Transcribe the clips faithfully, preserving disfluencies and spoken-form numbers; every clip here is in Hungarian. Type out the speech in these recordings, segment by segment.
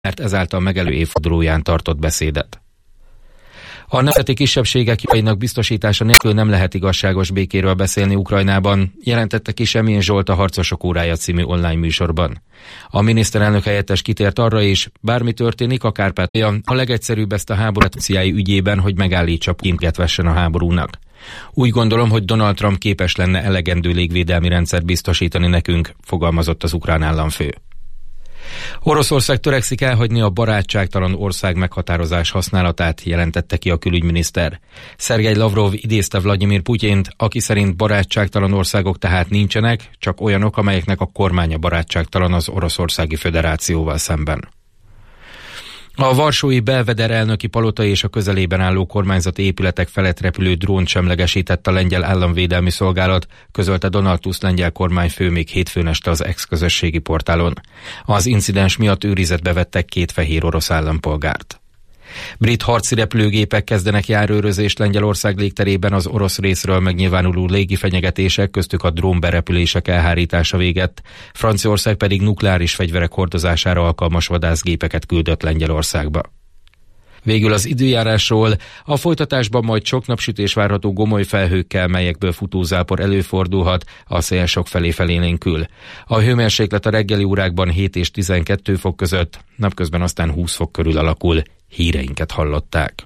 mert ezáltal megelő évfordulóján tartott beszédet. A nemzeti kisebbségek jogainak biztosítása nélkül nem lehet igazságos békéről beszélni Ukrajnában, jelentette ki Semjén Zsolt a Harcosok órája című online műsorban. A miniszterelnök helyettes kitért arra is, bármi történik, a Kárpátalja a legegyszerűbb ezt a háborút ügyében, hogy megállítsa Putint vessen a háborúnak. Úgy gondolom, hogy Donald Trump képes lenne elegendő légvédelmi rendszert biztosítani nekünk, fogalmazott az ukrán államfő. Oroszország törekszik elhagyni a barátságtalan ország meghatározás használatát, jelentette ki a külügyminiszter. Szergej Lavrov idézte Vladimir Putyint, aki szerint barátságtalan országok tehát nincsenek, csak olyanok, amelyeknek a kormánya barátságtalan az Oroszországi Föderációval szemben. A varsói Belveder elnöki palota és a közelében álló kormányzati épületek felett repülő drónt semlegesített a lengyel államvédelmi szolgálat, közölte Donald Tusk lengyel kormányfő még hétfőn este az X közösségi portálon. Az incidens miatt őrizetbe vettek két fehér orosz állampolgárt. Brit harci repülőgépek kezdenek járőrözést Lengyelország légterében az orosz részről megnyilvánuló légi fenyegetések, köztük a drónberepülések elhárítása végett, Franciaország pedig nukleáris fegyverek hordozására alkalmas vadászgépeket küldött Lengyelországba. Végül az időjárásról: a folytatásban majd sok napsütés várható gomoly felhőkkel, melyekből futózápor előfordulhat, a szél sokfelé felélénkül. A hőmérséklet a reggeli órákban hét és tizenkettő fok között, napközben aztán húsz fok körül alakul. Híreinket hallották.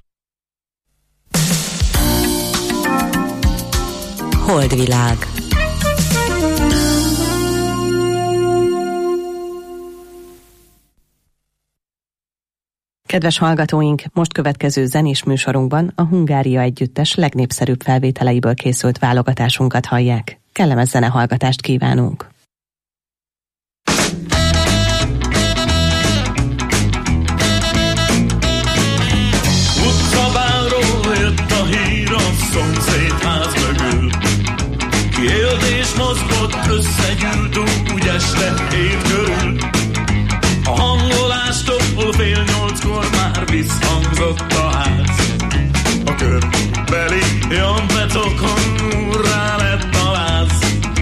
Holdvilág. Kedves hallgatóink, most következő zenés műsorunkban a Hungária együttes legnépszerűbb felvételeiből készült válogatásunkat hallják. Kellemes zenehallgatást kívánunk! Utcabálról jött a hír a szomszédház mögül. Kiélt és mozgott, összegyűlt úgy este hét körül. A hangolástól fél nyolckor már visszhangzott a ház. A körbeli jampetokon úrrá lett a láz.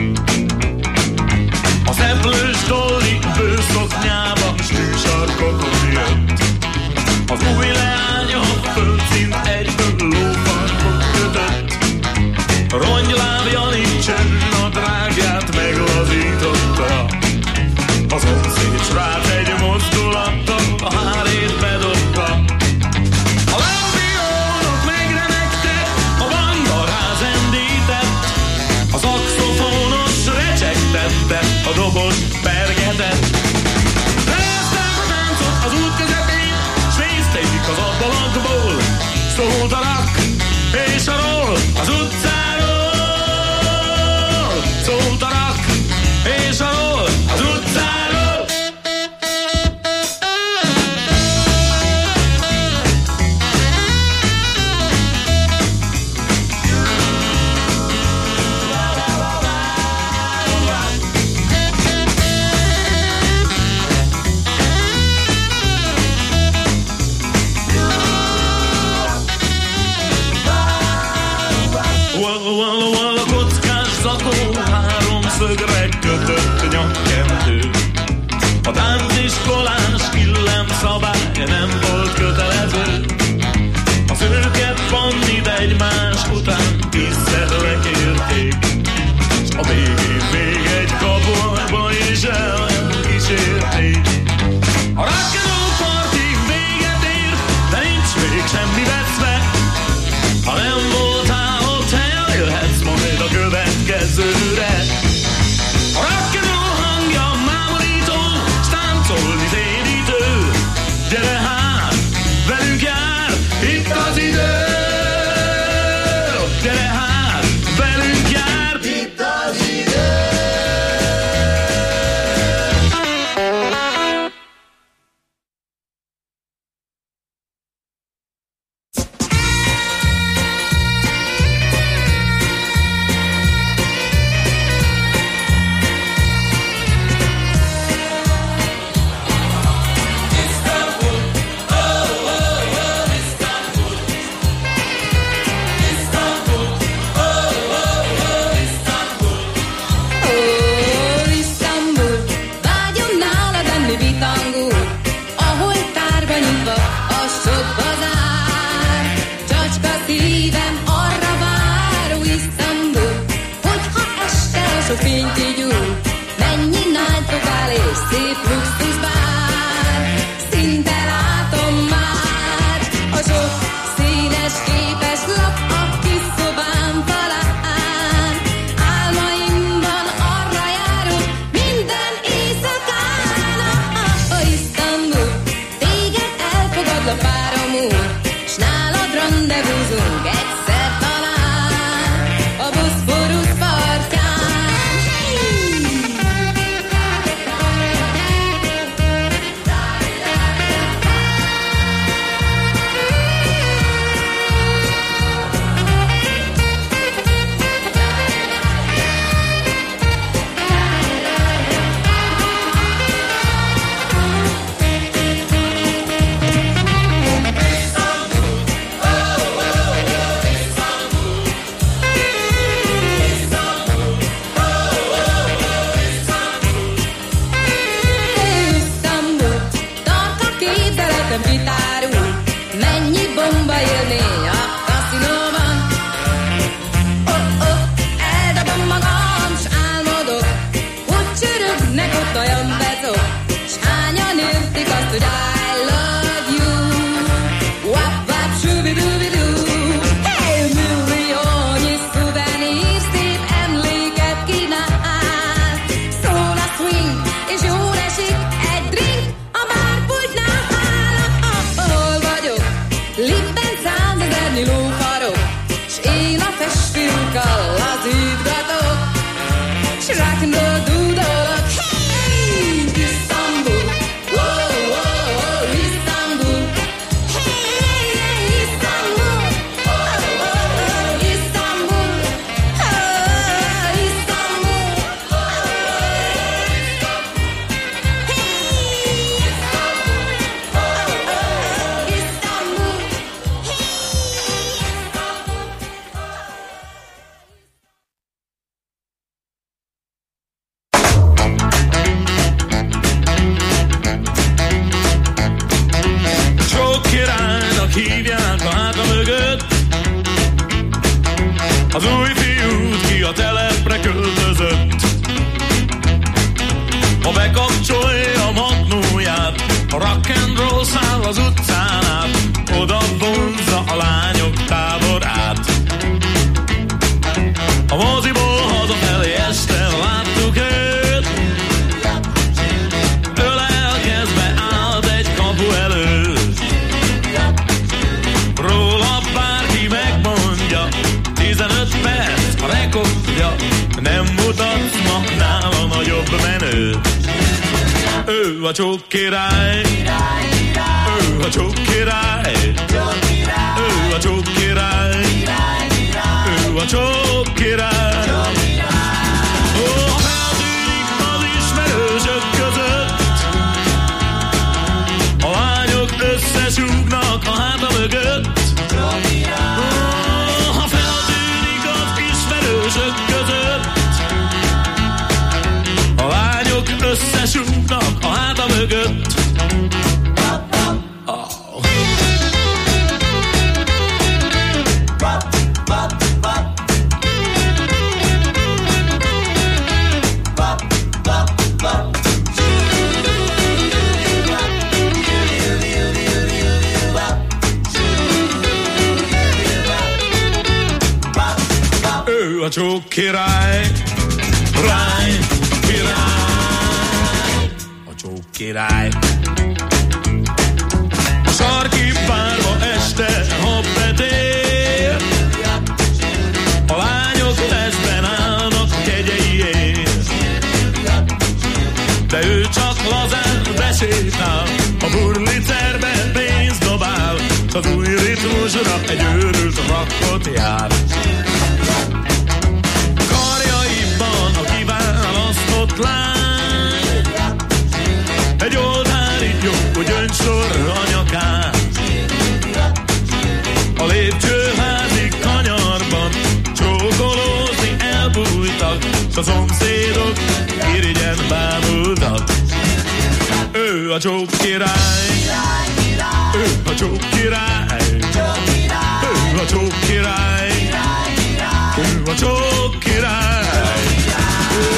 A szeplős tolli bőszoknyába stűsarkokon jött. Az új leánya földszint egyből lófarkot kötött. Rongylábja nincsen, a drágját meglazította. Az szomszéd srác egy mozdulattal a hárét bedobta. A lábbiónok megremegtek, a bandaráz endített. Az szaxofónos recsegtette, a doboz pergetett. Leázták a táncot az út közepén, s nézték az ablakból. Szólt a rock és a roll az utcáról. Szólt a rock és a roll az utcáról. Val-val-val a kockás zakó háromszögre kötött nyakkendő. A tánciskolás illemszabály nem volt kötelező. Az őket pannid egymás után tízszer lekérték, s a végén még egy kapuajba is elkísérték. A rock'n'roll partig véget ér, de nincs még semmi veszve. Ha nem voltál ott, eljöhetsz majd a következőre. A rock'n'roll hangja mámorító, s táncolni zédítő. sok fénykigyú, mennyi nagy tokál és szép luxusbár. Szinte látom már a sok színes képes lap a kis szobám falán. Álmaimban arra járok minden éjszakán. A Isztambul, téged elfogadlak párom úr, s nálad rendezvúzunk egyszer talán a Boszporusz partján. Isztambul, tarka képzeletem kitárul, mennyi bomba élmény a kaszinóban. Oh, oh, eldobom magam, s álmodok, hogy csörögnek ott olyan bezok, s hányan értik azt, hogy I love you. Wap, wap, shubidubidu. Hey, milliónyi szuvenír, szép emléket kínál. Szól a swing, és jól esik egy drink a bárpultnál. Hol vagyok? Lippen százezernyi lófarok, s én a festőkkal lazítgatok, s rock'n'roll dúdolok. Hey, Isztambul, wow, wow, wow, Isztambul. Hey, hey, hey, Isztambul, oh, oh, oh, Isztambul, oh, Isztambul, oh, hey, Isztambul, oh, oh, Isztambul, Sok királynak hívják a háta mögött az új fiút, ki a telepre költözött. Ha bekapcsolja a magnóját, a rock'n'roll száll az utcán át, oda vonzza a lányok táborát. A moziból hazafelé este láttuk őt, ölelkezve állt egy kapu előtt. Róla bárki megmondja, tizenöt perc a rekordja, nem mutatsz ma nála nagyobb menőt. Ő a csók király, ő a csók király, ő a csók király, ő a csók király. Ó, ha feltűnik az ismerősök között, a lányok összesúgnak a háta mögött. Ó, ha feltűnik az ismerősök között, a lányok összesúgnak a háta mögött. Oh. Ő a csók király, rány, király, a csók király. A sarki bárba este, ha betér, a lányok testben állnak kegyeiért, de ő csak lazán besétál, a burlicerbe pénzt dobál, s az új ritmusra egy őrült rakkot jár. Karjaiban a kiválasztott lány, egy oltári jó gyöngysor a nyakán. A lépcsőházi kanyarban csókolózni elbújtak, s a szomszédok irigyen bámultak. Ő a csók király, ő a csók király, ő a csók király, ő a csók király.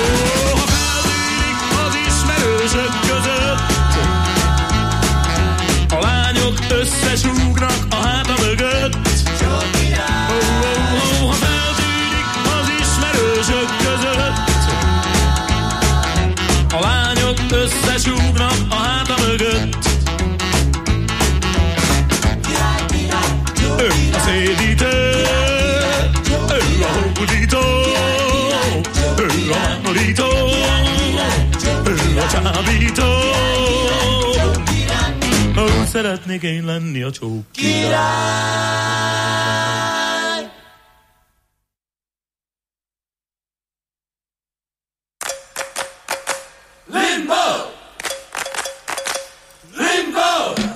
besúgnak a háta mögött. Ő a szédítő, ő a hódító, ő a manolító, ő a csábító. Ó, szeretnék én lenni a csók király. Limbo! Limbo!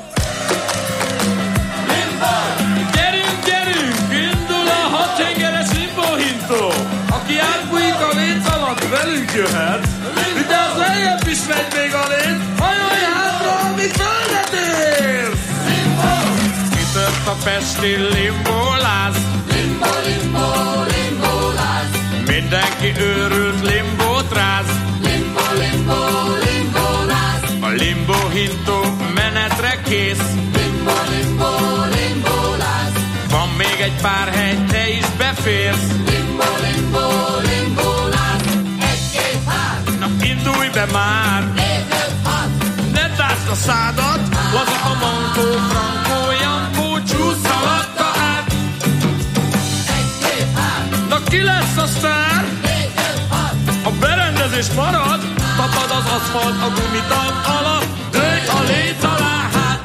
Limbo! Gyerünk, gyerünk! Indul a hadtengeres limbo-hintó! Aki átbújik a léc alatt, velünk jöhet, de az lejjebb is megy még a léc, hajolj hátra, amíg földet érsz! Limbo! Kitört a pesti limboláz, Limbo, limbo, limboláz! mindenki őrült limbót ráz. Limbo, limbo, limboláz! A limbo-hintó menetre kész, Limbo, limbo, limboláz! van még egy pár hely, te is beférsz. Limbo, limbo, limboláz! Egy-két hát, Na indulj be már, négy, öt, hat, ne tásd a szádat, laza a mankó, frankó, jankó, csúsz alatta át. egy-két hát, Na ki lesz a sztár? négy, öt, hat, A berendezés marad, tapad az aszfalt a gumital alatt, dőj a léc alá hát.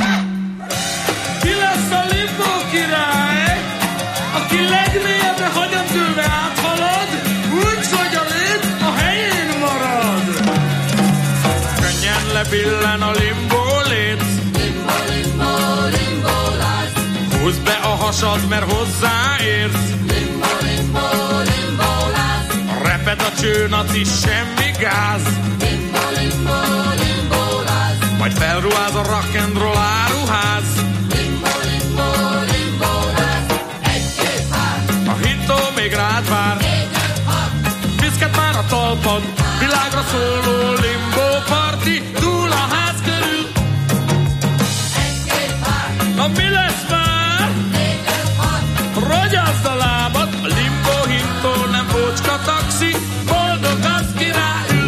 Ki lesz a limbo király, aki legmélyebbre hagyatülve áthalad, úgy, hogy a léc a helyén marad. Könnyen lebillen a limbo léc, limbo, limbo, limboláz! húzd be a hasad, mert hozzáérsz. Limbo, limbo, limboláz! Reped a csőnaci, semmi gáz, Limbo, limbo, limboláz! majd felruház a rock'n'roll áruház. Limbo, limbo, limboláz! Egy-két hát, A hintó még rád vár, négy, öt, hat, piszket már a talpad, világra szóló limbo parti, túl a ház körül. egy-két hát, Na mi lesz már? négy, öt, hat, Rogyazd a lábad, a limbo hintó nem bocska taxi, boldog az királyül.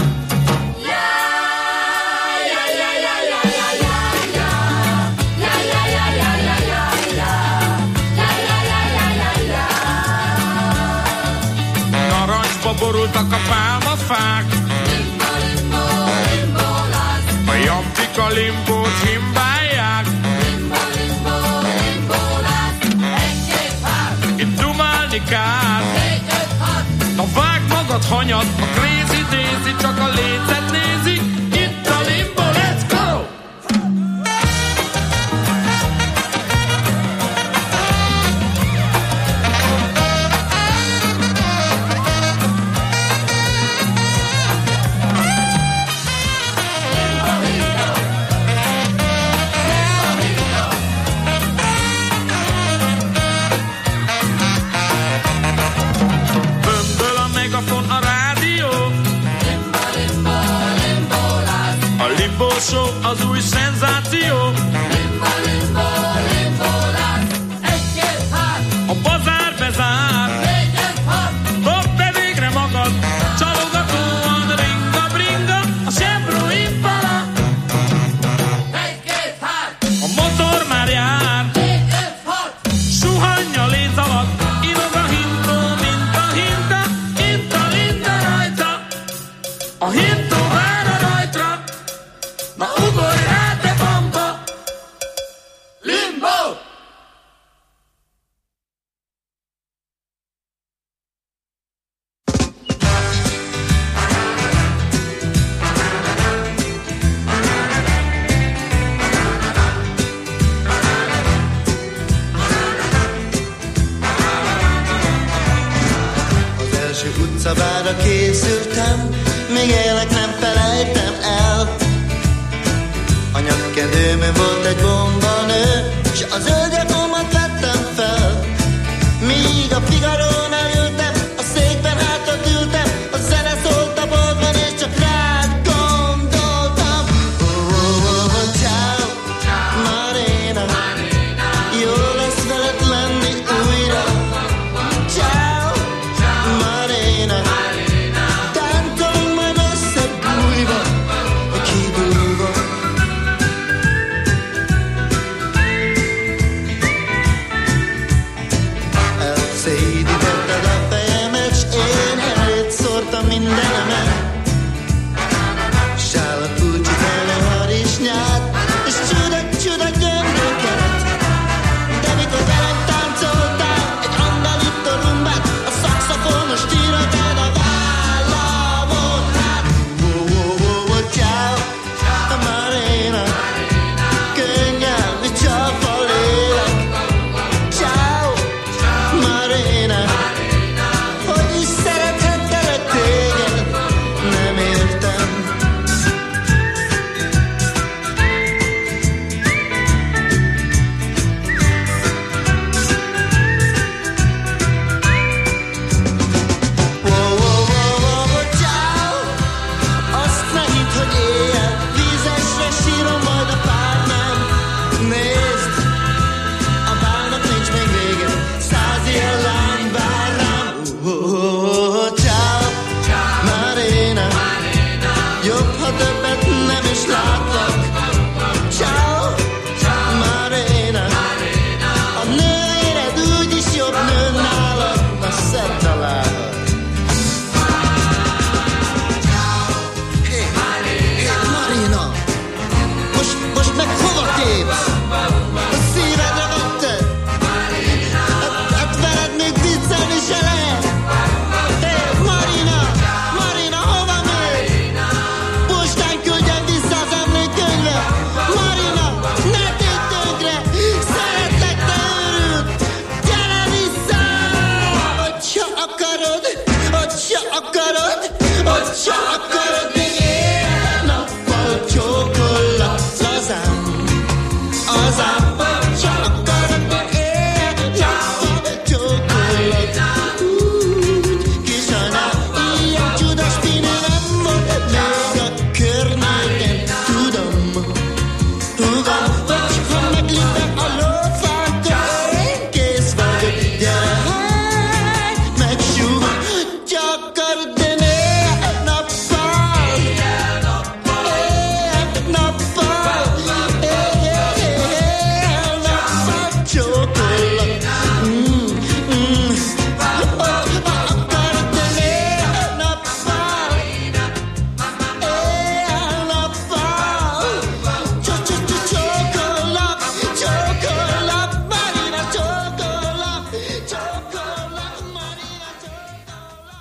Narancsba borultak a pálmafák, Limbo, limbo, limboláz! a jampik a limbót himbálják. Limbo, limbo, limboláz! Egy-két hát, Itt dumálni kár, négy, öt, hat, na vágd magad hanyat, a crazy daisy csak a lécet nézi. Itt a limbo, let's go! Bömböl a megafon, a rádió, limbo, limbo, limboláz! a limbo show az új szenzáció. Limbo, limbo, limboláz! Egy-két hát, A bazár bezár, négy, öt, hat, dobd be végre magad, csalogatóan ringa bringa, a Chevro Impala. egy-két hát, A motor már jár, négy, öt, hat, suhanja a léc alatt, inog a hintó, mint a hinta, hinta, linda rajta. A hintó vár a rajtra, na ugorj rá te bamba. limbo! Az első utcabára készültem, még élek nem felejtem el. A nyakkedőmön volt egy bombanő, s a zöld nyakomat vettem fel. Míg a Figarónál ültem, a székben hátat ültem, a zene szólt a boltban, és csak rád gondoltam. Oh, oh, oh, oh, ciao, Marina, jó lesz veled lenni újra. Ciao, Marina, táncolunk majd összebújva, az ámban, csak akarod, éjjel, nappal, csókolok. Úgy, kisanyám, ilyen csudas pini nem volt még a környéken, tudom. Húgom, hogyha meglépem a lófákon, én kész vagyok, gyere, megsúgom, csak akarod, de éjjel, nappal, éjjel, nappal, éjjel, nappal, csókolok. Mm, mm. Akarod, de éjjel, nappal, éjjel, nappal, csókolok, csókolok, Marina, csókolok, csókolok, Marina, csókolok.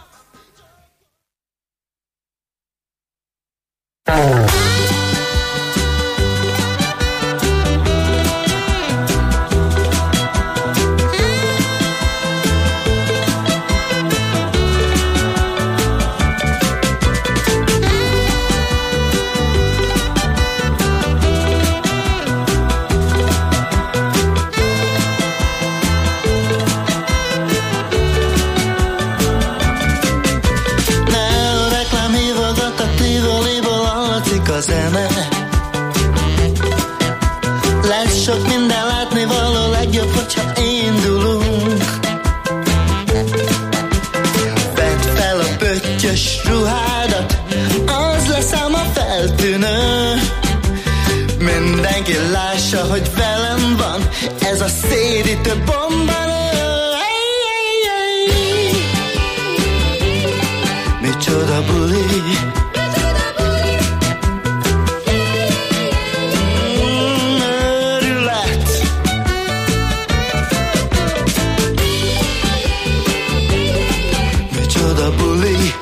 Neo reklám hívogat a Tivoliból, hallatszik a zene. Lesz sok minden látni való, legjobb, hogyha indulunk. Vedd fel a pöttyös ruhádat, az lesz ám a feltűnő. Mindenki lássa, hogy velem van ez a szédítő bombanő. Hey, hey, hey. Micsoda buli, Mm, őrület. Micsoda buli,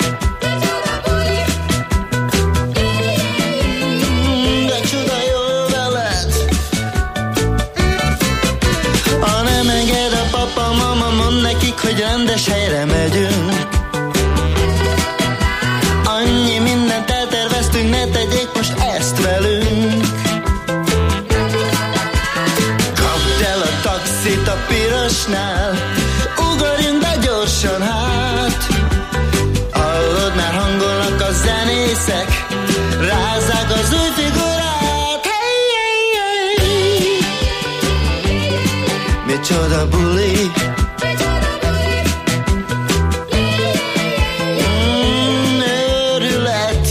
Mm, de csuda jó veled. Ha nem enged a papa, mama, mondd nekik, hogy rendes helyre megyünk. Annyi mindent elterveztünk, ne tegyék most ezt velünk. Kapd el a taxit a pirosnál, ugorjunk be gyorsan hát. Hallod, már hangolnak a zenészek, rázzák az új figurát. Hey, hey, hey. Micsoda buli, Mm, őrület.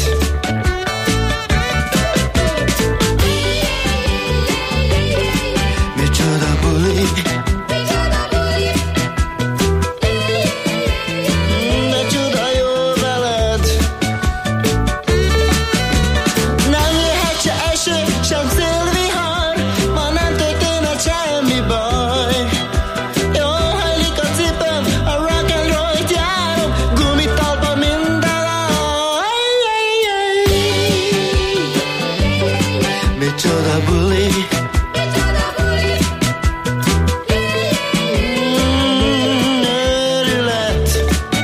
Micsoda buli, Mm, de csuda jó veled. Nem jöhet se eső, sem szélvihar, ma nem történhet semmi baj. Jó hajlik a cipőm, a rock and roll-t járom, gumitalpa minden a. Hey, hey, hey. Micsoda buli, Mm, őrület.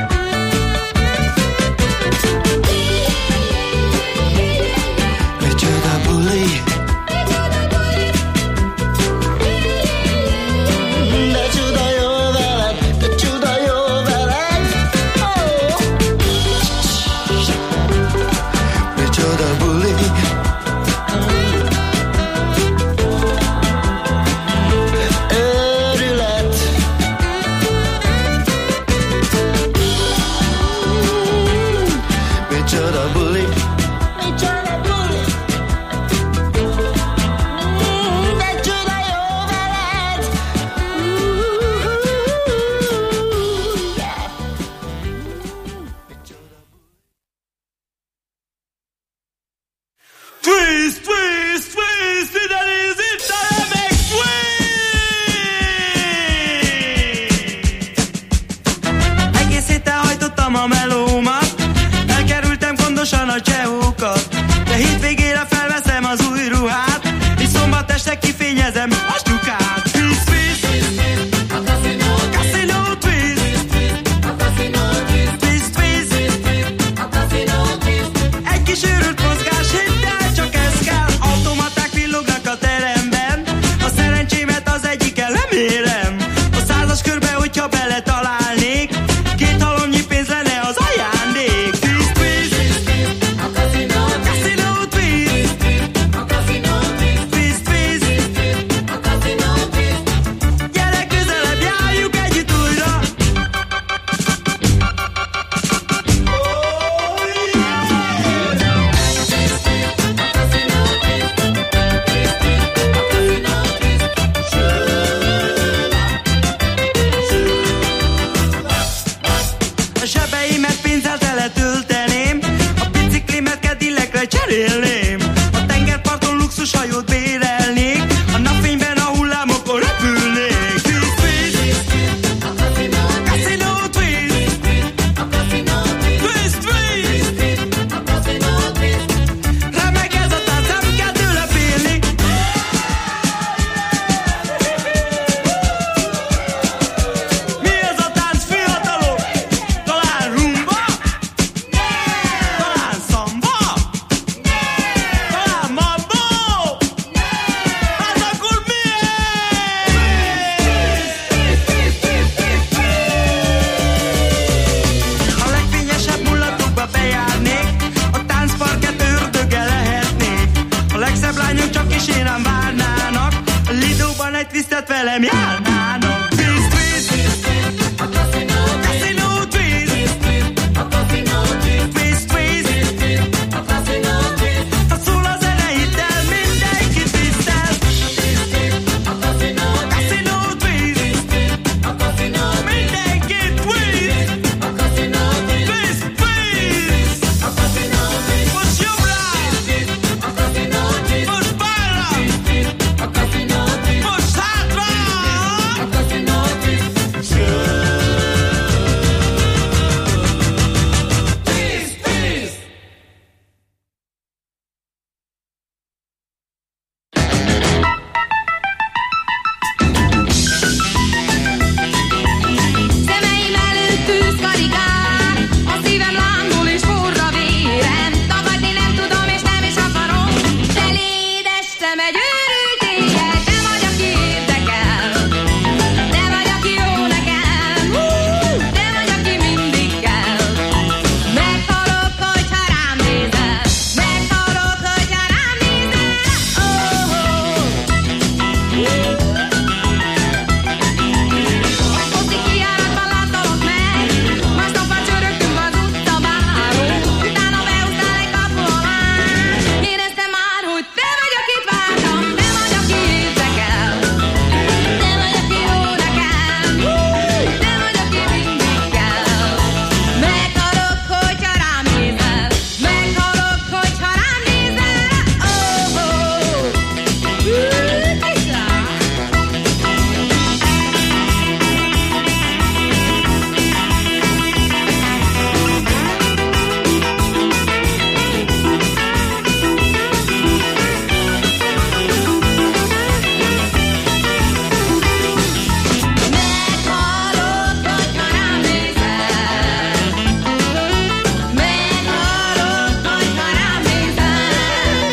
Micsoda buli, Mm, de csuda jó veled, de csuda jó veled. Oh. Micsoda buli, őrület. Micsoda buli, micsoda buli, Mm, de csuda jó veled. Ooh, yeah. Twist, twist, twist, ide néz itt a remek twist! Egész héten hajtottam a melómat, elkerültem gondosan a csehókat, de hétvégére felveszem az új ruhát, és szombat este kifényezem a stukát. Twist, twist, casino twist, twist, twist, egy kis őrült mozgás, hidd el, csak ez kell. Automaták villognak a teremben, egy twisztet velem járnának. Twist, twist, a kaszinó, kaszinó, twist, a kaszinó, twist, twist, a kaszinó, twist. Ha szól a zene, hidd el, mindenki twisztel. A kaszinó, kaszinó, twist, a kaszinó, mindenki twist. A kaszinó, twist, twist, a kaszinó, twist. Most jobbra, a kaszinó, twist. Most balra, a kaszinó, twist. Most hátra, a kaszinó, twist. Twist, twist. Szemeim előtt tűzkarikák, a szívem lángol és forr a vérem. Tagadni nem tudom és nem is akarom, de lédestem egy őrült éjjel. Te vagy, aki érdekel, te vagy, aki jó nekem, Hú, te vagy, aki mindig kell. Meghalok, hogyha rám nézel, meghalok, hogyha rám nézel. Oh, oh. Foci kijáratban láttalak meg, másnap már csörögtünk az utcabáron. Utána beúsztál egy kapu alá, éreztem már, hogy te vagy, akit vártam, te vagy, aki érdekel, te vagy, aki jó nekem, Hú, te vagy, aki mindig kell. Meghalok, hogyha rám nézel, meghalok, hogyha rám nézel. Oh, oh. Hú, tisztán. Meghalok, hogyha rám nézel, meghalok, hogyha rám nézel,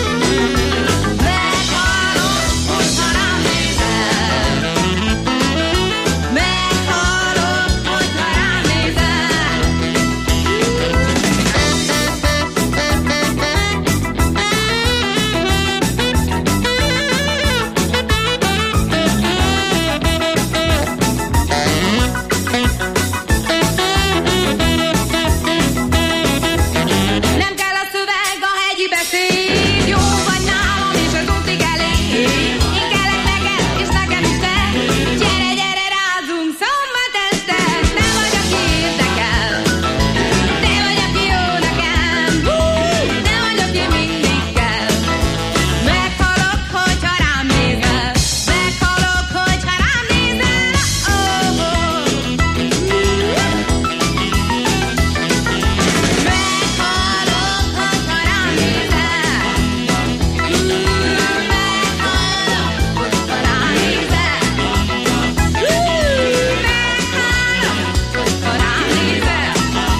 meghalok, hogyha rám nézel, meghalok, hogyha rám Nem kell a szöveg, a hegyi beszéd, jó vagy nálam, és az útig elég. Én kellek neked, és nekem is te. Gyere, gyere, rázunk szombat este. Te vagy, aki érdekel, te vagy, aki jó nekem, Hú, te vagy, aki mindig kell. Meghalok, hogyha rám nézel, meghalok, hogyha rám nézel. Oh, oh. Meghalok, hogyha rám nézel. Meghalok, hogyha rám nézel. Meghalok, hogyha rám nézel.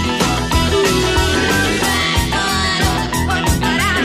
Meghalok, hogyha rám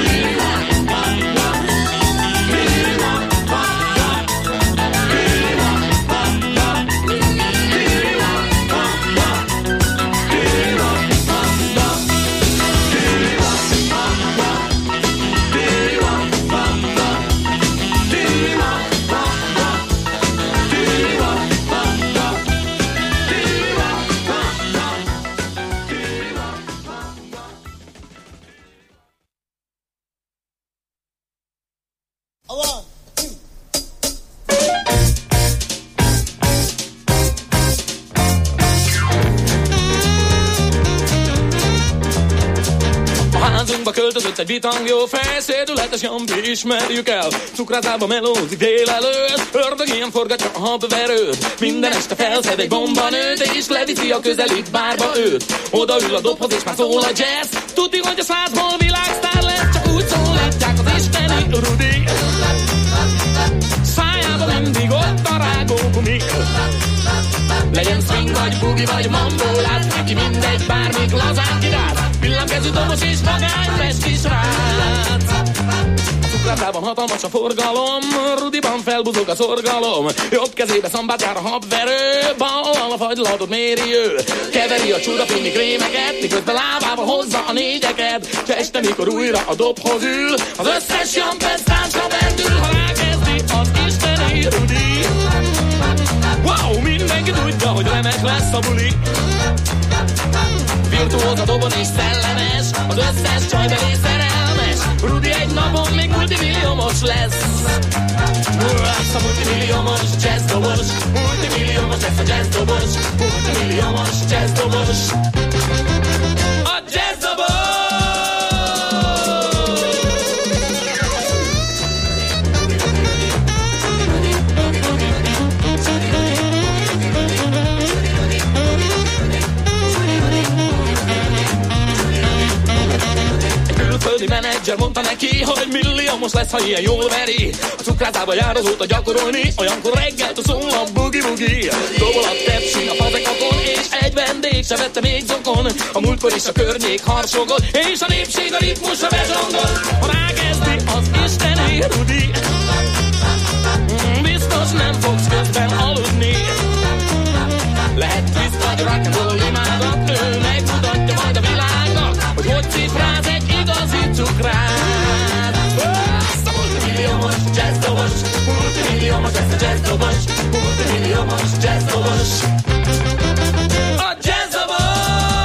A házunkba költözött egy bitang jó fej, szédületes Jambi, ismerjük el. Cukrátában melózik délelőtt, ördög ilyen forgatja a habverőt. Minden este felszed egy bombanőt, és leviszi a közeli bárba őt. Odaül a dobhoz, és már szól a jazz. Tudni, hogy a százból világsztár lesz, csak úgy szólatják az isteni Rudi. Szájában mindig ott a rágógumi. Legyen swing, vagy bugi, vagy mambolát, neki mindegy, bármik lazán kiráz. Villámkezű dobos és vagány, meszki srác. A cukrátában hatalmas a forgalom, Rudiban felbuzog a szorgalom. Jobb kezébe szambát jár a habverő, bal a fagylatot méri ő. Keveri a csúrafényi krémeket, miközben lábával hozza a négyeket. S este, mikor újra a dobhoz ül, az összes jampesz táncra bendül, ha rákezdi az isteni Rudi. lesz a buli. Virtuóz a dobon és szellemes, az összes csaj belé szerelmes. Rudi egy napon még multimilliómos lesz. Lesz a multimilliómos jazzdobos, multimilliómos lesz a jazzdobos, multimilliómos jazzdobos. A jazzdobos! Külföldi menedzser mondta neki, hogy milliómos lesz, ha ilyen jól veri. A cukrászdába jár azóta gyakorolni, olyankor reggelt szól a bugi-bugi. Dobol a tepsin a fazekakon, és egy vendég se vette még zokon. A múltkor is a környék harsogott, és a népség a ritmusra bezsongol. Ha rákezdi az isteni Rudi, biztos nem fogsz közben aludni. Lehet twist vagy rock'n'roll imádat, ő megmutatja majd a világnak, hogy hogy cifráz egy igazi cukrát. Azt a multimilliómos jazzdobos, multimilliómos lesz a jazzdobos, multimilliómos jazzdobos. A jazzdobos!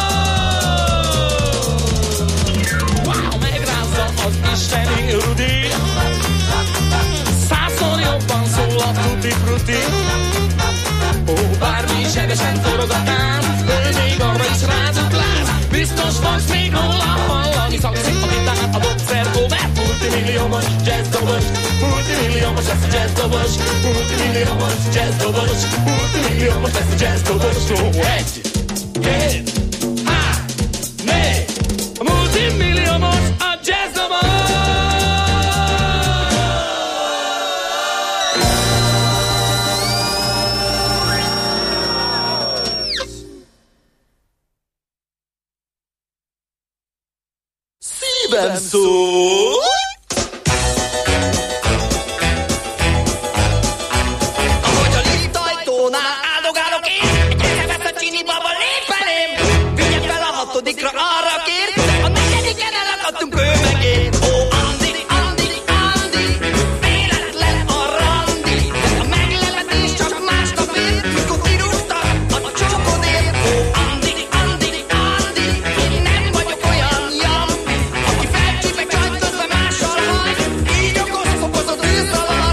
Wow, megrázza az isteni Rudi, százszor jobban szól a tutti frutti. Ó, bármi sebesen forgatán, ő még arra is ráduplál. Biztos fogsz még róla hallani, szakszik a gitár, a dobszergó, mert multimilliómos jazzdobos, multimilliómos lesz a jazzdobos, multimilliómos jazzdobos, multimilliómos lesz a jazzdobos. Ó, egy, két, há, négy, a multimilliómos a jazzdobos. Szívem szól! Ahogy a liftajtónál áldogálok én, egy elvesz a csini baba lép elém. Vigye fel a hatodikra, arra kér, a negyediken elakadtunk ő meg én. Ó, Andi, Andi, Andi, véletlen a randi, de a meglepetés csak másnap ér, mikor kirúgtak a csókodért. Ó, Andi, Andi, Andi, én nem vagyok olyan jambi, aki felcsíp egy csajt közben mással haj, így okos fokozott űrzavar.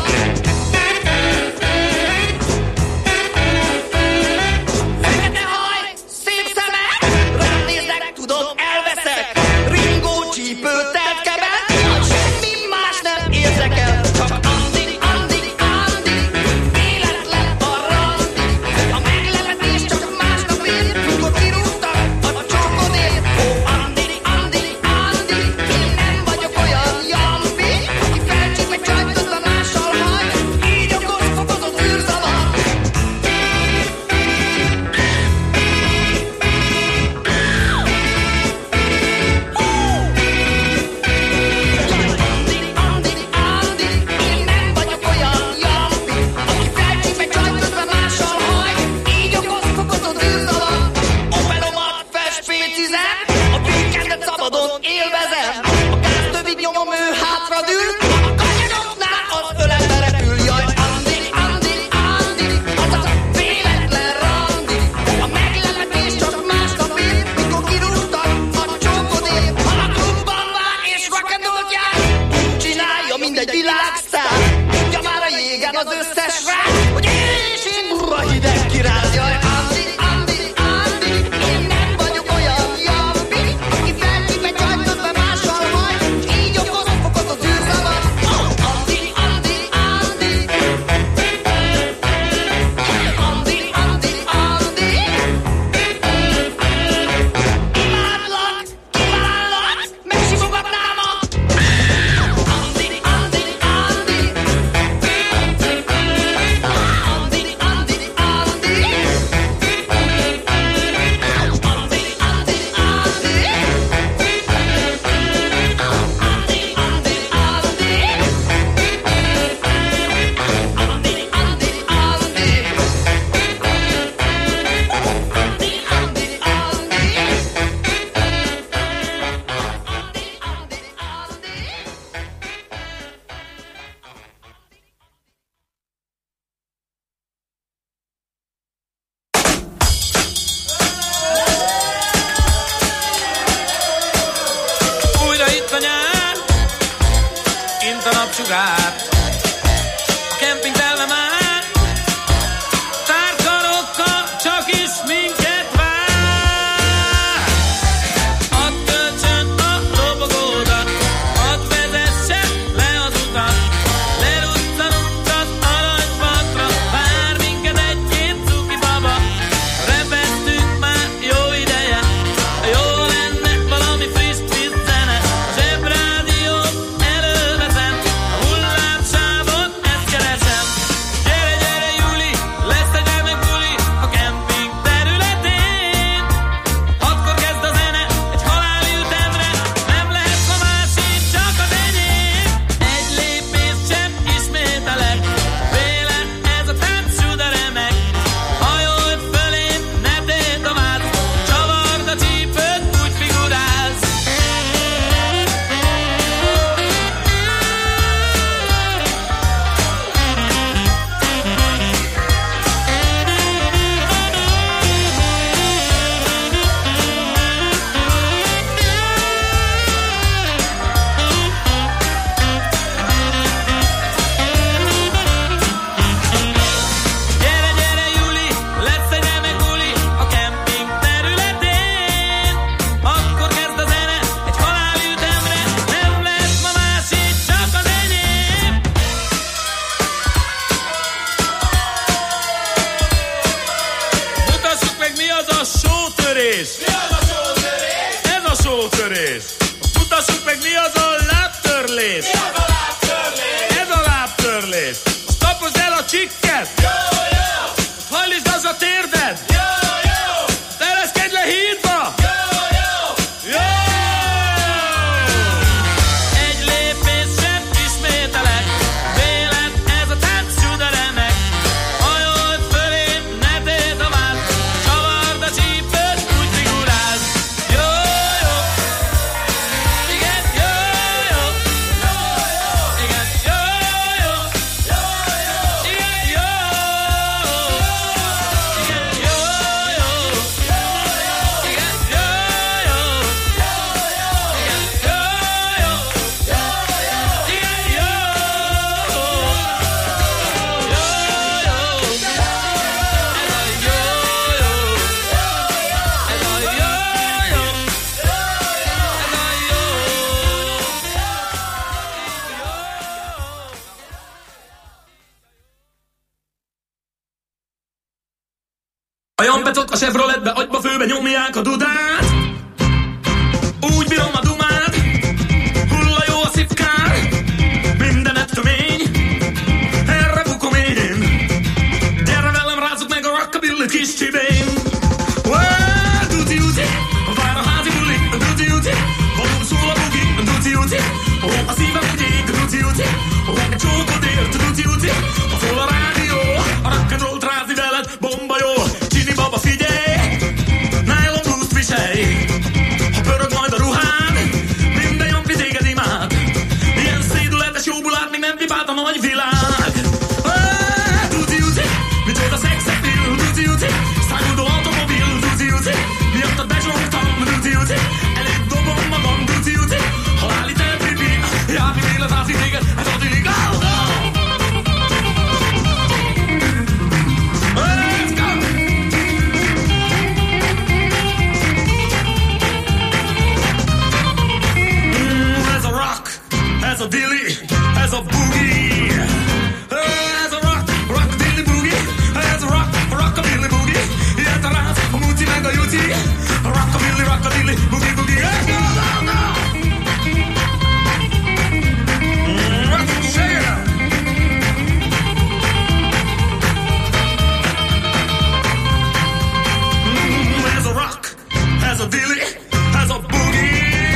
Fekete haj, szép szemek, rám néznek, tudod, elveszek. Ringó csípő telt kebel, semmi más nem érdekel, csak Andi, Andi, Andi, véletlen a randi, a meglepetés csak másnap ér, mikor kirúgtak a csókodért. Ó, Andi, Andi, Andi, én nem vagyok olyan jambi, aki felcsíp egy csajt közben mással haj, így okos fokozott űrzavar. Andi, Andi, Andi, én nem vagyok olyan jambi, aki felcsíp egy csajt közben mással haj, így okos fokozott űrzavar. Opelomat festpécizem, a weekendet szabadon élvezem, a gáz többig nyomom, ő hátradül, a kanyaroknál az ölembe repül. Jaj, Andi, Andi, Andi, az a véletlen randi, a meglepetés csak másnap ér, mikor kirúgtak a csókodért. Ha a klubban vár és rock'n'rollt jár, úgy csinálja, mint egy világsztár. Tudja már a jégen az összes rá, hogy én és én burra hideg kiráz. Jaj, Andi, Andi, Andi, én nem vagyok olyan jambi, aki felcsíp egy csajt közben mással haj, így okos fokozott űrzavar. Andi, Andi, Andi, Andi, Andi, Andi, imádlak, kívánlak, megsimogatnám a Andi, Andi, Andi, Andi, Andi, Andi, mutassuk meg, mi az a lábtörlés. Mi az a lábtörlés? Ez a lábtörlés. Most kapozd el a csikket. Jó, jó! Hajlítsd az a térded. Jó, jó! Tereszkedj le hídba. Jó, jó! Jó! Egy lépés sem ismételek, vélet ez a tánc csuda remek. Hajold fölém, ne tédd a vád, csavard a csípőt, úgy figurálsz. Jó, jó! Igen, jó, jó! Igen, jó, jó! Igen, jó! Igen, jó, jó! Igen, jó, jó! A jambetok a Chevroletbe, agyba főbe nyomják a dudát. Úgy bírom a dumát, hulla jó a szipkár, mindenet tömény, erre bukom én. Gyere velem, rázzuk meg a rockabilly kis csibén. Well, duti-uti, vár a házi buli, duti-uti, valóban szól a bugi, duti-uti, oh, a szívem úgy ég, duti-uti, oh, egy csókot ért, duti-uti, ha szól a rádió, a rock'n'rollt rázni veled, bomba jó. Baba, figyelj! Nylon blúzt viselj! Ha pörög majd a ruhád, minden jampi téged imád. Ilyen szédületes jó bulát még nem pipált a nagy világ. Duti-uti, micsoda szexapil, duti-uti, száguldó automobil, duti-uti, miattad bezsongtam, duti-uti, elég dobom magam, duti-uti, halállítel pipi, járni vélet rázni téged, ez a dilig, go, go! Ez a dilly, ez a boogie. Ez a rock, rock, dilly boogie. Ez a rock, rock, a dilly boogie. Ilyet a ráz, a muti meg a juti. Rock, a dilly, rock, a dilly, boogie, boogie. Let's go, go, go! Rock, shake it up. Ez a rock, ez a dilly, ez a boogie.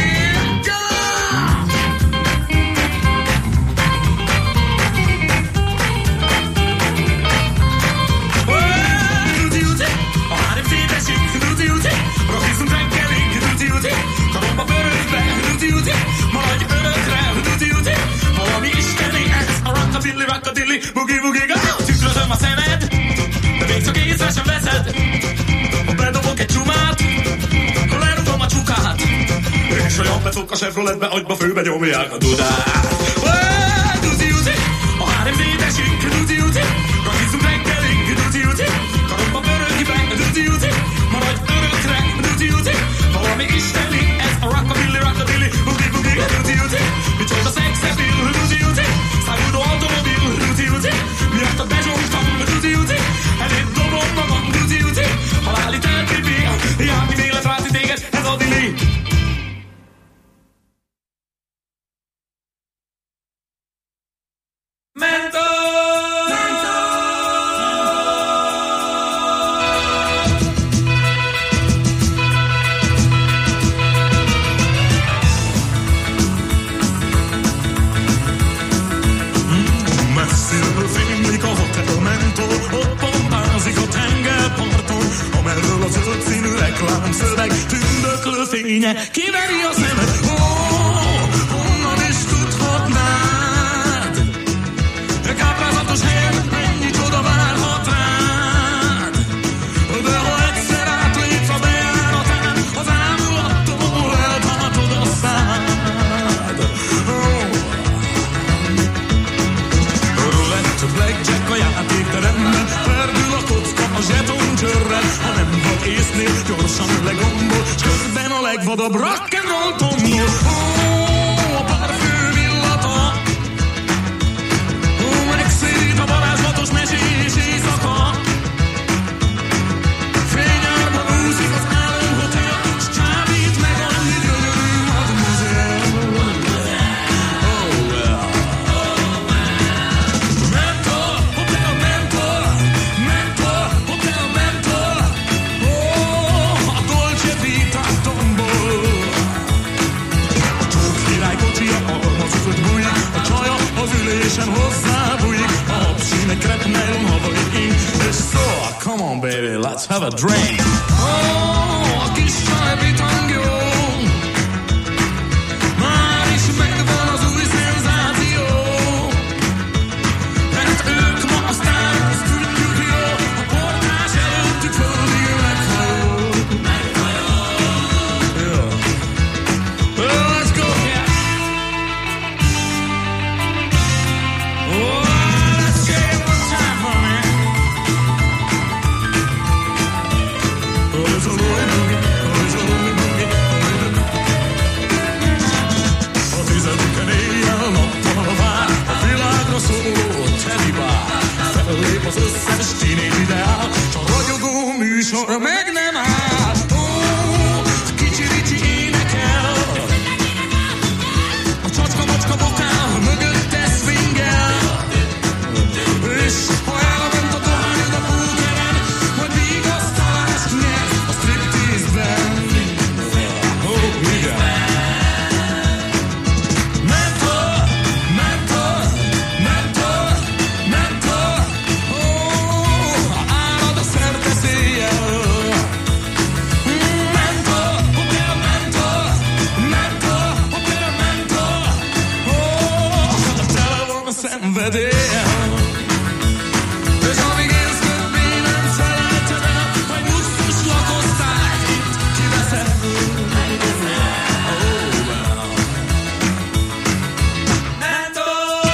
Rockizunk reggelig, duti-uti, karomba pörögve, duti-uti, maradj örökre, duti-uti, valami isteni ez, a rockabilly, rockadilly, boogie-boogie, go! Tükrözöm a szemed, de még csak észre sem veszed, ha bedobok egy csumát, ha lerugom a csukát, és a jambetok a Chevroletbe, agyba főbe nyomják a dudát. Duti-uti, a há em zé esik, duti-uti, rockizunk reggelig, duti-uti, karomba pörögve, duti-uti, maradj örökre, duti-uti, valami isteni, ez a rockabilly, rockadilly, boogie-boogie, duti-uti, micsoda szexapil, duti-uti, száguldó automobil, duti-uti, miattad bezsongtam, duti-uti, elég dobom magam, duti-uti, halállítel pipi, járni vélet rázni téged, ez a dilly. Kiveri a szemed, ó, honnan is tudhatnád? Káprázatos helyen mennyi csoda várhat rád? De ha egyszer átlépsz a bejáratán, az ámulattól eltátod a szád. Roulette, blackjack a játékteremben, perdül a kocka a zsetoncsörrel, ha nem vagy észnél, gyorsan legombol, s közben a legvadabb rock'n'roll tombol. Ó, a parfüm illata, ó, megszép a varázslatos mesés éjszaka. Fényárban úszik az álomhotel, s csábít meg annyi gyönyörű mademoiselle. on, baby, let's have a drink. Oh, a kis sajbítang jó. Már is megvan az új szenzáció. Mert ők ma aztán azt tudjuk jó. A portás előttük földig meghajol. Jó. Well, let's go, yeah. Oh, let's get it one time for me. Oh, it's a boogie, oh, it's a boogie, boogie. A tizedik éjjel nappal vár, a világra szóló telibár. Fellép az összes teenage ideál, csak ragyogó műsor meg nem áll. Ó, kicsi-ricsi énekel, a csacska-macska vokál mögötte swingel. És ha elment a dohány a pókeren, majd vigasztalást nyer a striptease-ben. Ó, igen. Mentor, mentor, mentor, mentor. Ó, árad a szerte széjjel. Mentor, hogy kell mentor, mentor, hogy kell mentor. Ó, tele van a szenvedéllyel. És amíg élsz többé nem felejted el, majd luxus lakosztályt itt kiveszed. Oh, well. Mentor!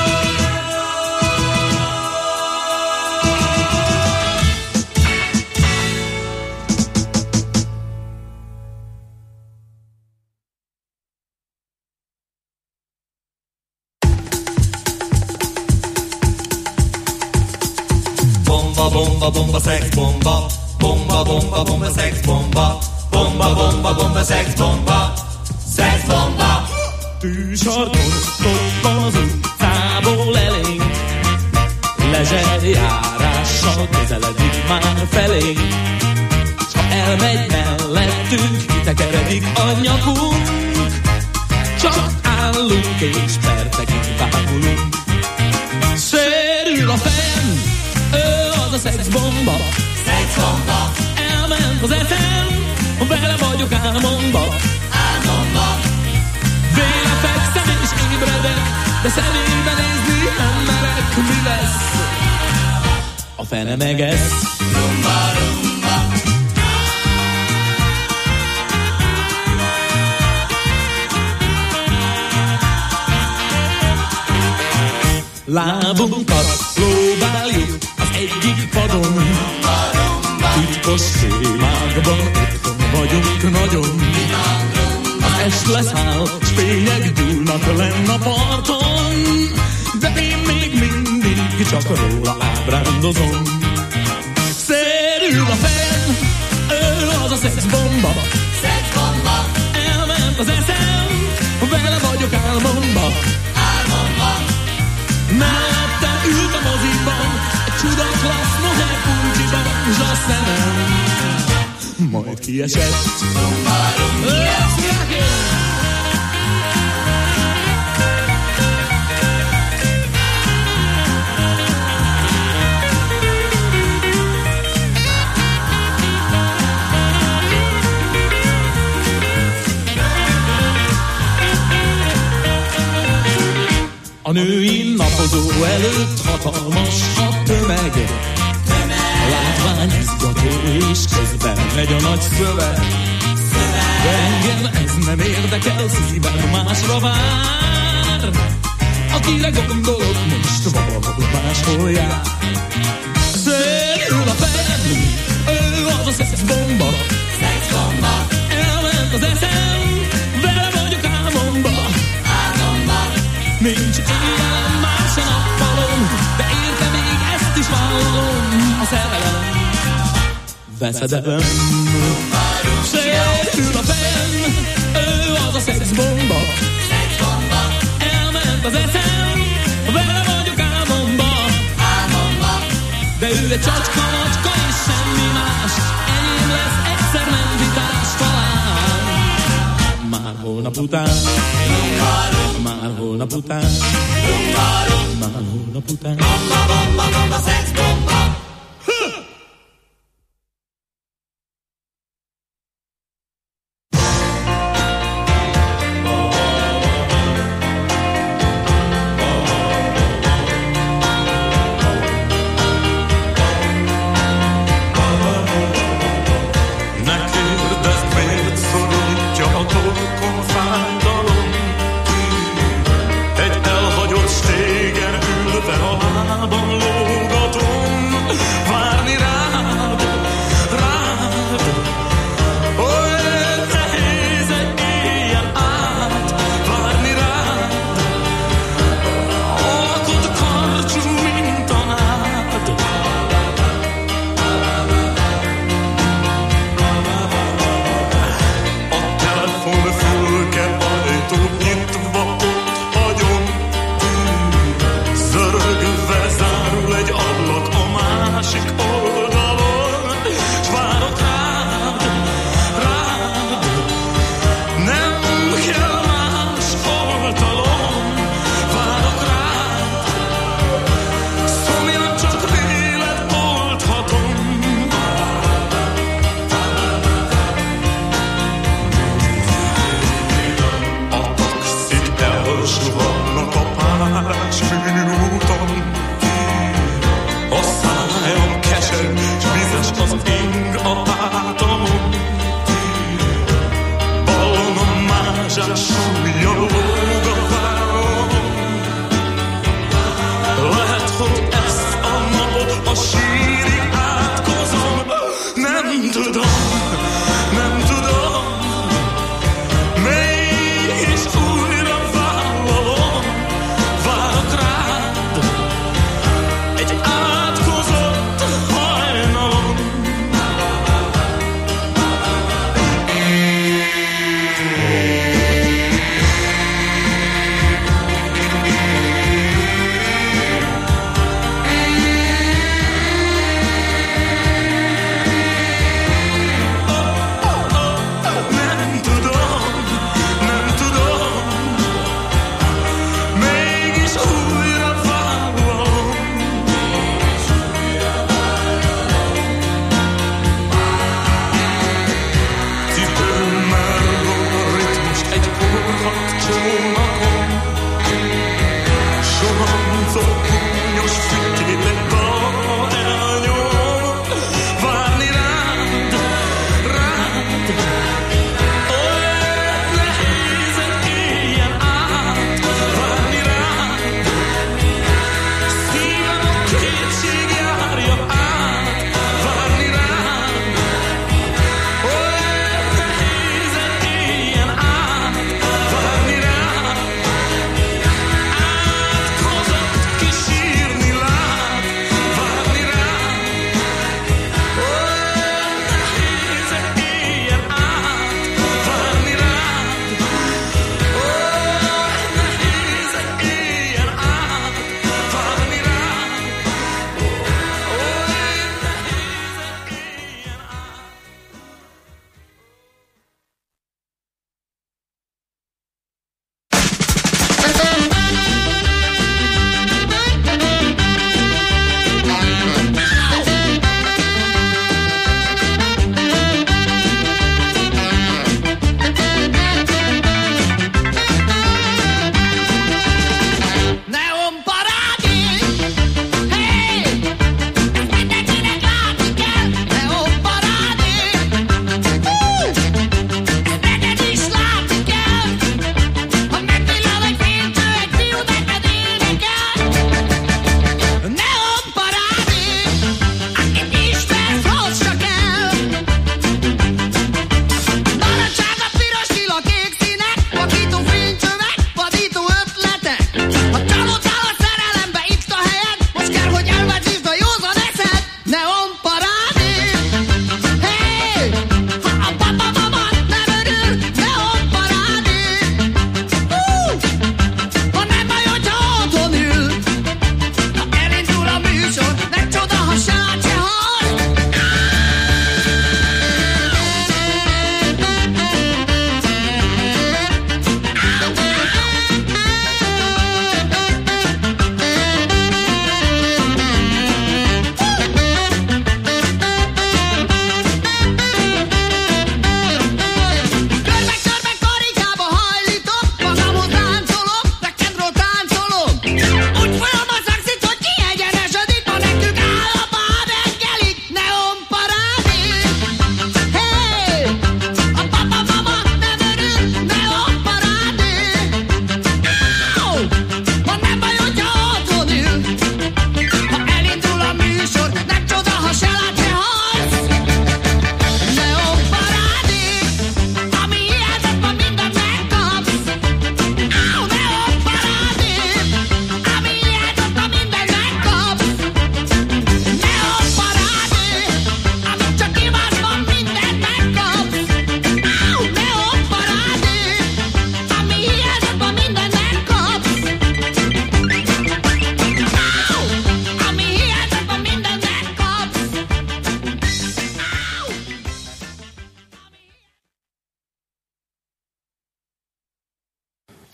Bomba, bomba, bomba, sex bomba. Bomba, bomba, bomba, sex bomba. Bomba, bomba, bomba, sex bomba. Sex bomba. Tűzsarkon toppan az utcából elénk, lezserjárással közeledik már felénk. S ha elmegy mellettünk, kitekeredik a nyakunk, csak állunk és percekig bámulunk. Sérül a fejem, ő az a szexbomba. Szexbomba. Elment az eszem, vele vagyok álmomba. Álmomba. Véle fekszem és ébredek, de szemébe nézni nem merek. Mi lesz? A fene megesz. Rumba, rumba. Lábunkat próbáljuk az egyik padon. Titkos sémákban otthon vagyunk nagyon. Az est leszáll, s fények gyúlnak lenn a parton, de én még mindig csak róla ábrándozom. Szérül a fejem, ő az a szexbomba. Szexbomba. Elment az eszem, vele vagyok álmomba. Álmomba. Mellettem ült a moziban, egy csuda klassz moher puncsiban, s a szemem majd kiesett. Rumba, rumba. Let's rock it! A női napozó előtt hatalmas a tömeg. A látvány izgató és közben megy a nagy szöveg. De engem ez nem érdekel, szívem másra vár. Akire gondolok, most valahol máshol jár. Szérül a fejem, ő az a szexbomba. Szexbomba. Elment az eszem, vele vagyok álmomba. Álmomba. Nincs éjjel más a nappalom, de érte még ezt is vállalom. A szerelem, veszedelem. Sérül a fejem, ő az a szexbomba. Szexbomba. Elment az eszem, vele vagyok álmomba. Álmomba. De ő egy csacska, macska és semmi más. Enyém lesz egyszer nem vitás talán. Már holnap után, már holnap után, már holnap után. Bomba, bomba, bomba, szexbomba.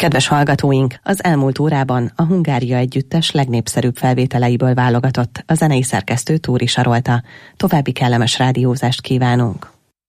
Kedves hallgatóink, az elmúlt órában a Hungária együttes legnépszerűbb felvételeiből válogatott a zenei szerkesztő Tóri Sarolta. További kellemes rádiózást kívánunk!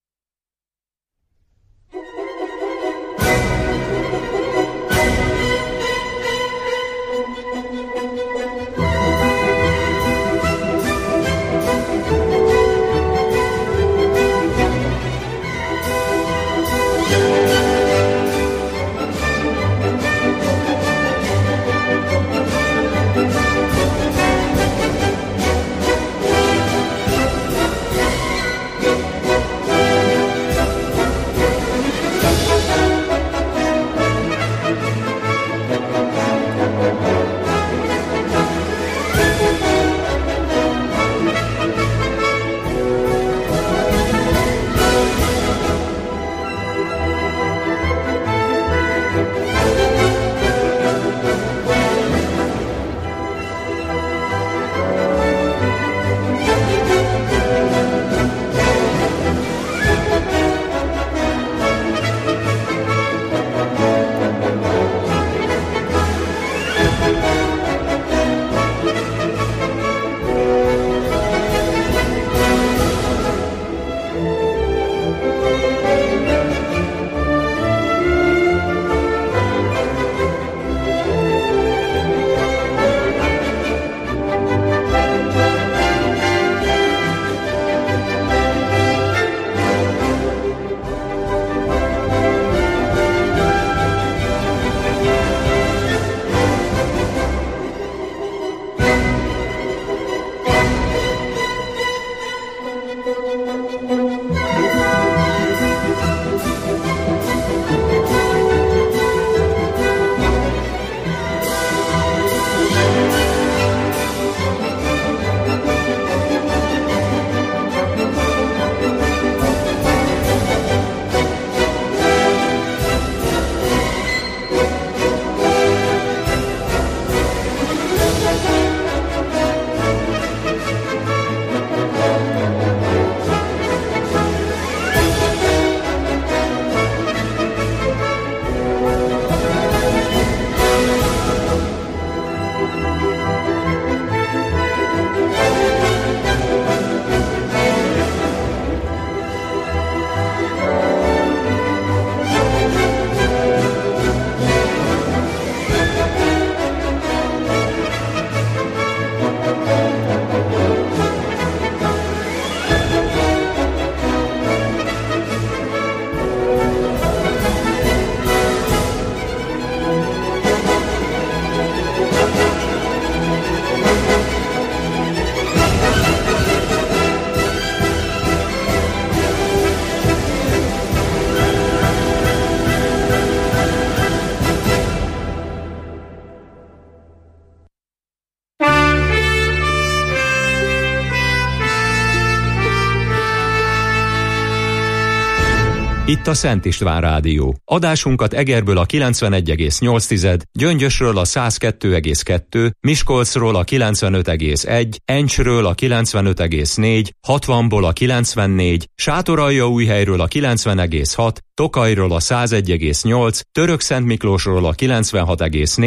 Itt a Szent István Rádió. Adásunkat Egerből a kilencvenegy egész nyolc, Gyöngyösről a száz kettő egész kettő, Miskolcról a kilencvenöt egész egy, Encsről a kilencvenöt egész négy, hatvanból a kilencvennégy, Sátoraljaújhelyről a kilencven egész hat, Tokajról a száz egy egész nyolc, Törökszentmiklósról a kilencvenhat egész négy,